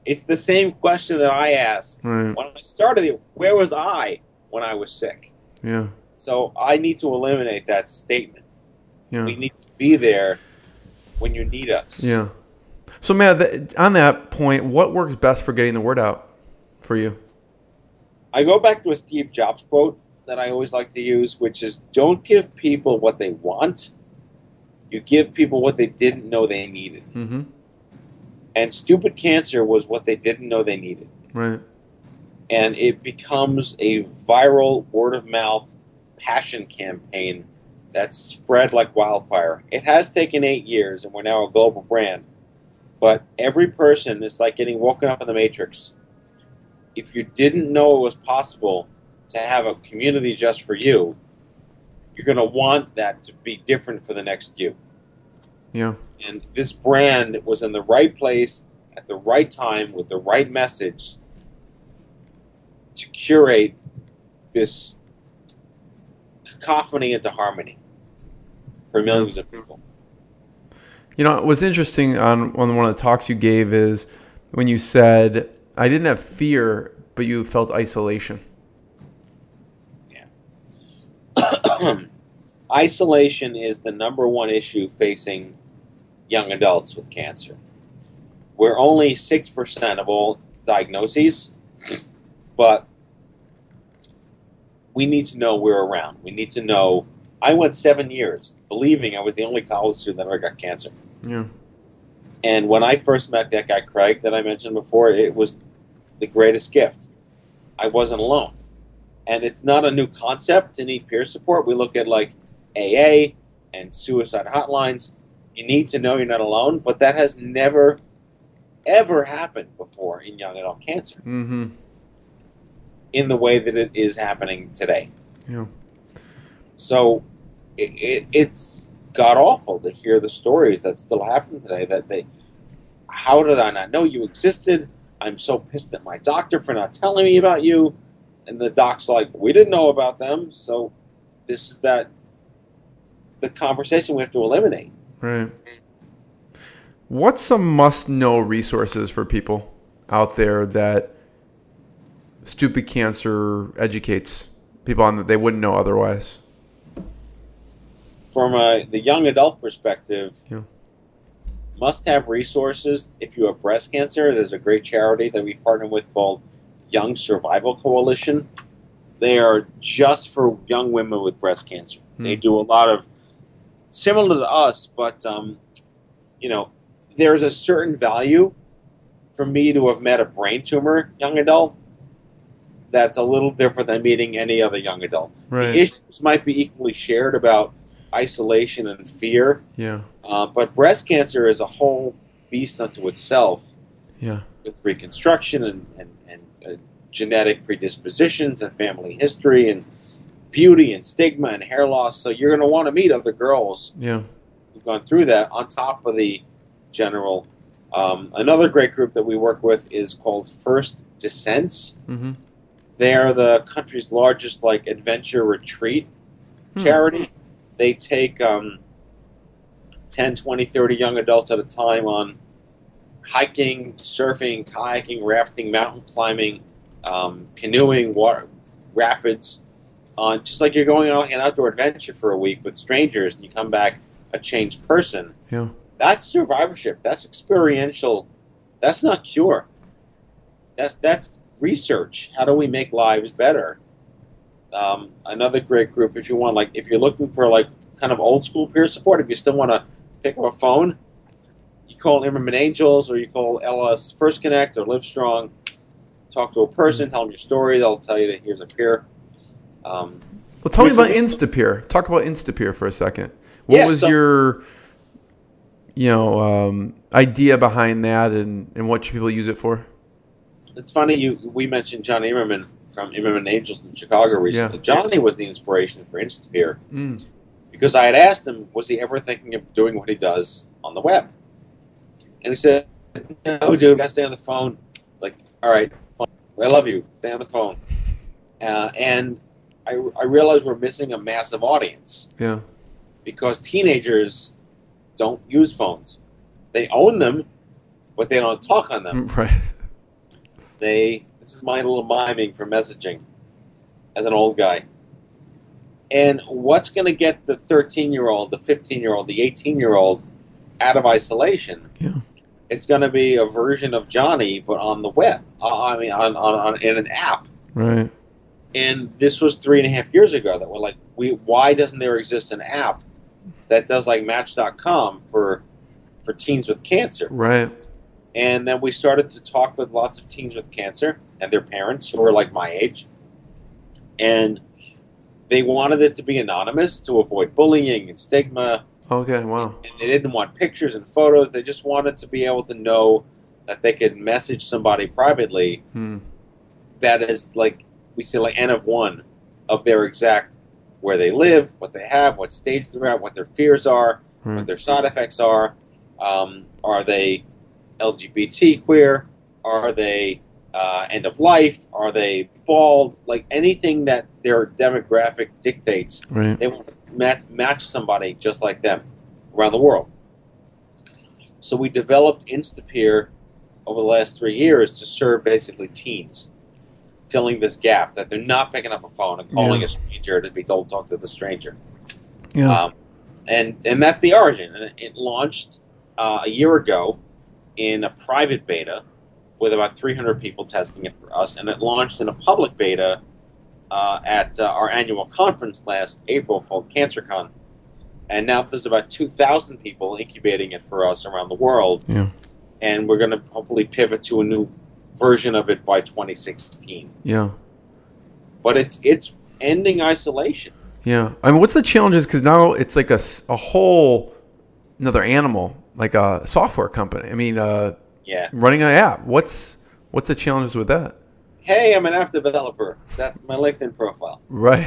Speaker 4: It's the same question that I asked
Speaker 3: Right.
Speaker 4: when I started it. Where was I when I was sick?
Speaker 3: Yeah.
Speaker 4: So I need to eliminate that statement.
Speaker 3: Yeah.
Speaker 4: We need to be there when you need us.
Speaker 3: Yeah. So, Matt, on that point, what works best for getting the word out for you?
Speaker 4: I go back to a Steve Jobs quote that I always like to use, which is, don't give people what they want. You give people what they didn't know they needed.
Speaker 3: Mm-hmm.
Speaker 4: And Stupid Cancer was what they didn't know they needed.
Speaker 3: Right.
Speaker 4: And it becomes a viral word-of-mouth passion campaign that's spread like wildfire. It has taken 8 years, and we're now a global brand. But every person is like getting woken up in the Matrix. If you didn't know it was possible to have a community just for you, you're going to want that to be different for the next you.
Speaker 3: Yeah.
Speaker 4: And this brand was in the right place at the right time with the right message to curate this cacophony into harmony for millions of people.
Speaker 3: You know, what's interesting on one of the talks you gave is when you said, I didn't have fear, but you felt isolation.
Speaker 4: Yeah. Isolation is the number one issue facing young adults with cancer. We're only 6% of all diagnoses, but we need to know we're around. We need to know. I went 7 years believing I was the only college student that ever got cancer.
Speaker 3: Yeah.
Speaker 4: And when I first met that guy, Craig, that I mentioned before, it was the greatest gift. I wasn't alone. And it's not a new concept to need peer support. We look at like AA and suicide hotlines. You need to know you're not alone, but that has never, ever happened before in young adult cancer
Speaker 3: Mm-hmm.
Speaker 4: in the way that it is happening today.
Speaker 3: Yeah.
Speaker 4: So it's god-awful to hear the stories that still happen today that how did I not know you existed? I'm so pissed at my doctor for not telling me about you. And the doc's like, we didn't know about them. So this is the conversation we have to eliminate.
Speaker 3: Right. What's some must-know resources for people out there that Stupid Cancer educates people on that they wouldn't know otherwise?
Speaker 4: From the young adult perspective,
Speaker 3: Yeah.
Speaker 4: must-have resources. If you have breast cancer, there's a great charity that we partner with called Young Survival Coalition. They are just for young women with breast cancer. They do a lot of similar to us, but there's a certain value for me to have met a brain tumor young adult that's a little different than meeting any other young adult.
Speaker 3: Right.
Speaker 4: The issues might be equally shared about isolation and fear,
Speaker 3: Yeah.
Speaker 4: but breast cancer is a whole beast unto itself
Speaker 3: Yeah.
Speaker 4: with reconstruction and genetic predispositions and family history and beauty and stigma and hair loss. So you're going to want to meet other girls
Speaker 3: Yeah.
Speaker 4: who've gone through that on top of the general. Another great group that we work with is called First Descents.
Speaker 3: Mm-hmm.
Speaker 4: They are the country's largest adventure retreat charity. They take 10, 20, 30 young adults at a time on hiking, surfing, kayaking, rafting, mountain climbing, canoeing, water rapids, just like you're going on an outdoor adventure for a week with strangers, and you come back a changed person.
Speaker 3: Yeah.
Speaker 4: That's survivorship. That's experiential. That's not cure. That's research. How do we make lives better? Another great group, if you want, if you're looking for kind of old school peer support, if you still want to pick up a phone, you call Immerman Angels or you call LS First Connect or Livestrong. Talk to a person, tell them your story. They'll tell you that here's a peer.
Speaker 3: Well, tell me about Instapeer. Talk about Instapeer for a second. What was your, idea behind that, and what should people use it for?
Speaker 4: It's funny we mentioned Johnny Immerman from Immerman Angels in Chicago recently. Yeah. Johnny was the inspiration for Instapeer because I had asked him, was he ever thinking of doing what he does on the web? And he said, no, dude, I gotta stay on the phone. All right, fine. I love you. Stay on the phone. And I realized we're missing a massive audience.
Speaker 3: Yeah.
Speaker 4: Because teenagers don't use phones. They own them, but they don't talk on them.
Speaker 3: Right.
Speaker 4: This is my little miming for messaging as an old guy. And what's going to get the 13-year-old, the 15-year-old, the 18-year-old out of isolation?
Speaker 3: Yeah.
Speaker 4: It's going to be a version of Johnny, but on the web. In an app.
Speaker 3: Right.
Speaker 4: And this was 3.5 years ago that we're like, why doesn't there exist an app that does like Match.com for teens with cancer?
Speaker 3: Right.
Speaker 4: And then we started to talk with lots of teens with cancer and their parents who are like my age. And they wanted it to be anonymous to avoid bullying and stigma.
Speaker 3: Okay, wow.
Speaker 4: And they didn't want pictures and photos. They just wanted to be able to know that they could message somebody privately that is like, we say like N of 1 of their exact where they live, what they have, what stage they're at, what their fears are, what their side effects are. Are they LGBT queer? Are they end of life? Are they bald? Like anything that their demographic dictates,
Speaker 3: Right.
Speaker 4: they want to match somebody just like them around the world. So we developed Instapeer over the last 3 years to serve basically teens, filling this gap that they're not picking up a phone and calling a stranger to be told talk to the stranger.
Speaker 3: Yeah.
Speaker 4: And that's the origin. And it launched a year ago in a private beta with about 300 people testing it for us, and it launched in a public beta at our annual conference last April called CancerCon. And now there's about 2,000 people incubating it for us around the world.
Speaker 3: Yeah.
Speaker 4: And we're going to hopefully pivot to a new version of it by 2016.
Speaker 3: Yeah.
Speaker 4: But it's ending isolation.
Speaker 3: Yeah. I mean, what's the challenges? Because now it's like a whole another animal, like a software company. I mean, running an app. What's the challenges with that?
Speaker 4: Hey, I'm an app developer. That's my LinkedIn profile.
Speaker 3: Right.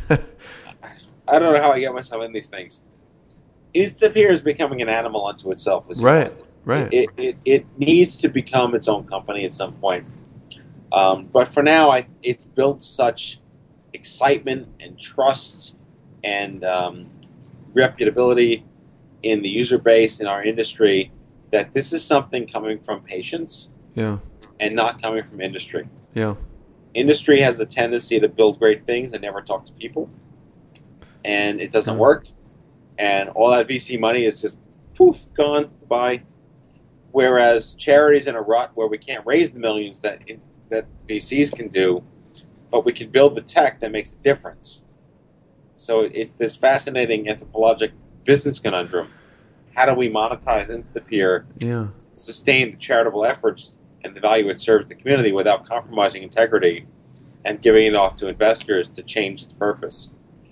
Speaker 4: I don't know how I get myself in these things. Instapeer is becoming an animal unto itself.
Speaker 3: Right. Right.
Speaker 4: It needs to become its own company at some point. But for now, it's built such excitement and trust and reputability in the user base in our industry that this is something coming from patients and not coming from industry.
Speaker 3: Yeah.
Speaker 4: Industry has a tendency to build great things and never talk to people. And it doesn't work. And all that VC money is just poof, gone, bye. Whereas charity's in a rut where we can't raise the millions that VCs can do, but we can build the tech that makes a difference. So it's this fascinating anthropologic business conundrum. How do we monetize Instapeer, sustain the charitable efforts and the value it serves the community without compromising integrity and giving it off to investors to change its purpose?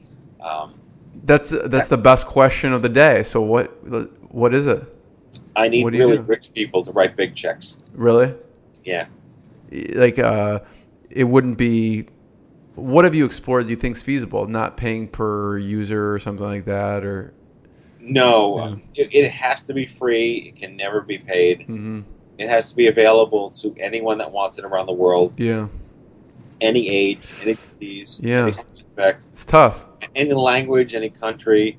Speaker 3: That's the best question of the day. So what is it?
Speaker 4: I need really rich people to write big checks.
Speaker 3: Really?
Speaker 4: Yeah.
Speaker 3: Like it wouldn't be. What have you explored? Do you think is feasible? Not paying per user or something like that, or?
Speaker 4: No, it has to be free. It can never be paid. Mm-hmm. It has to be available to anyone that wants it around the world.
Speaker 3: Yeah.
Speaker 4: Any age, any disease, any side effect.
Speaker 3: It's tough.
Speaker 4: Any language, any country.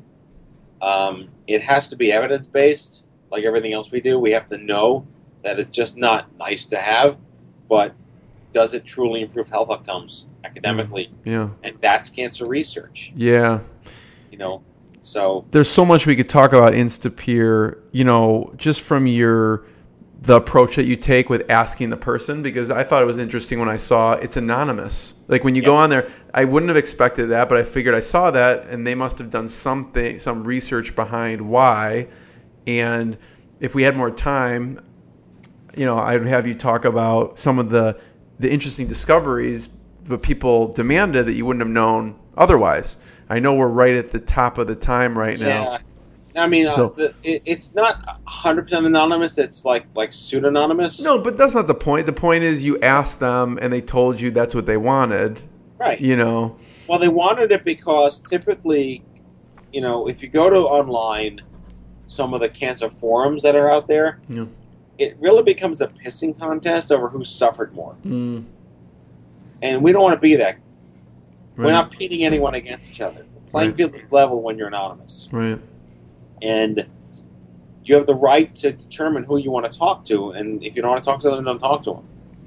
Speaker 4: It has to be evidence-based, like everything else we do. We have to know that it's just not nice to have, but does it truly improve health outcomes academically?
Speaker 3: Yeah.
Speaker 4: And that's cancer research.
Speaker 3: Yeah.
Speaker 4: So
Speaker 3: there's so much we could talk about Instapeer, just from the approach that you take with asking the person, because I thought it was interesting when I saw it's anonymous. Like when you go on there, I wouldn't have expected that, but I figured I saw that and they must have done some research behind why. And if we had more time, I would have you talk about some of the interesting discoveries that people demanded that you wouldn't have known otherwise. I know we're right at the top of the time right now.
Speaker 4: Yeah, I mean, it's not 100% anonymous. It's like pseudonymous.
Speaker 3: No, but that's not the point. The point is you asked them and they told you that's what they wanted.
Speaker 4: Right.
Speaker 3: Well,
Speaker 4: they wanted it because typically, if you go to online, some of the cancer forums that are out there, it really becomes a pissing contest over who suffered more. Mm. And we don't want to be that. Right. We're not pitting anyone against each other. The playing field is level when you're anonymous.
Speaker 3: Right.
Speaker 4: And you have the right to determine who you want to talk to, and if you don't want to talk to them, don't talk to them.
Speaker 3: Yeah.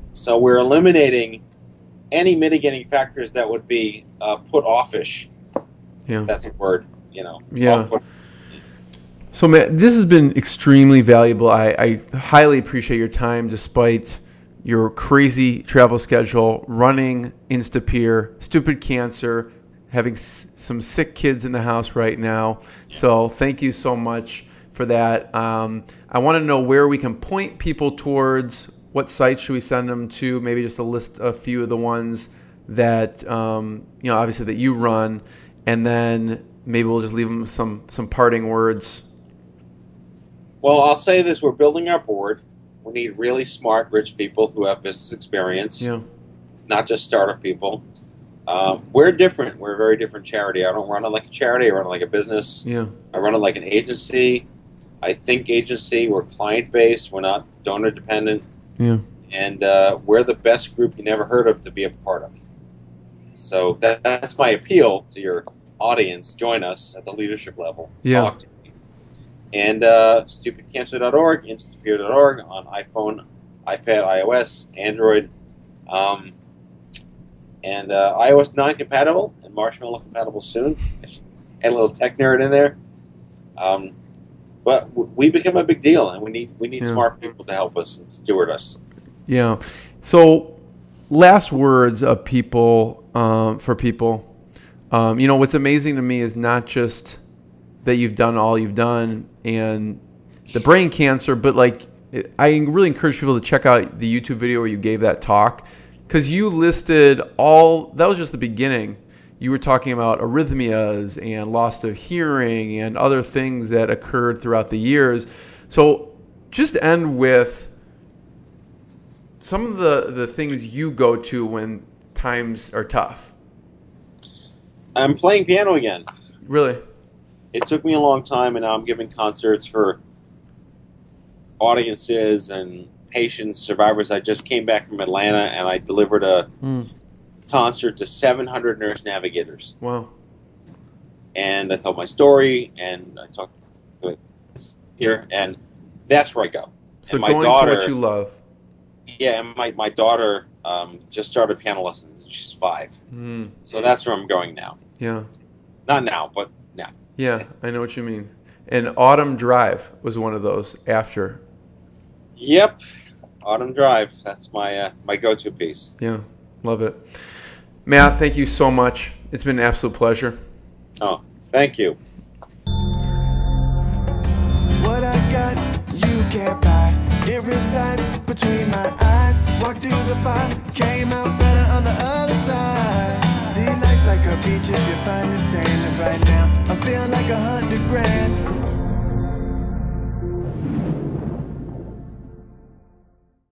Speaker 4: So we're eliminating any mitigating factors that would be put offish.
Speaker 3: Yeah.
Speaker 4: That's a word,
Speaker 3: Yeah.
Speaker 4: off-put.
Speaker 3: So, Matt, this has been extremely valuable. I highly appreciate your time despite your crazy travel schedule, running Instapeer, Stupid Cancer, having some sick kids in the house right now. So thank you so much for that. I want to know where we can point people towards. What sites should we send them to? Maybe just a list a few of the ones that, obviously that you run. And then maybe we'll just leave them some parting words.
Speaker 4: Well, I'll say this. We're building our board. We need really smart, rich people who have business experience, not just startup people. We're different. We're a very different charity. I don't run it like a charity. I run it like a business. I run it like an agency. I think agency. We're client-based. We're not donor-dependent. And we're the best group you never heard of to be a part of. So that's my appeal to your audience. Join us at the leadership level. Talk to me. And stupidcancer.org, instapeer.org on iPhone, iPad, iOS, Android, and iOS 9 compatible and Marshmallow compatible soon. Add a little tech nerd in there. But we become a big deal, and we need smart people to help us and steward us.
Speaker 3: Yeah. So, last words of people for people. What's amazing to me is not just that you've done all you've done and the brain cancer, but I really encourage people to check out the YouTube video where you gave that talk, because you listed that was just the beginning. You were talking about arrhythmias and loss of hearing and other things that occurred throughout the years. So just end with some of the things you go to when times are tough.
Speaker 4: I'm playing piano again.
Speaker 3: Really?
Speaker 4: It took me a long time, and now I'm giving concerts for audiences and patients, survivors. I just came back from Atlanta, and I delivered a concert to 700 nurse navigators.
Speaker 3: Wow.
Speaker 4: And I told my story, and I talked here, and that's where I go.
Speaker 3: So
Speaker 4: and my
Speaker 3: going
Speaker 4: daughter,
Speaker 3: to what you love.
Speaker 4: Yeah, and my daughter just started piano lessons. She's 5. So that's where I'm going now.
Speaker 3: Yeah.
Speaker 4: Not now, but now.
Speaker 3: Yeah, I know what you mean. And Autumn Drive was one of those after.
Speaker 4: Yep. Autumn Drive. That's my my go-to piece.
Speaker 3: Yeah, love it. Matt, thank you so much. It's been an absolute pleasure.
Speaker 4: Oh, thank you.
Speaker 1: What I got, you can't buy. It resides between my eyes. Walked through the fire, came out better on the other side. See, life's like a beach if you find the sand. And right now, I feel like 100 grand.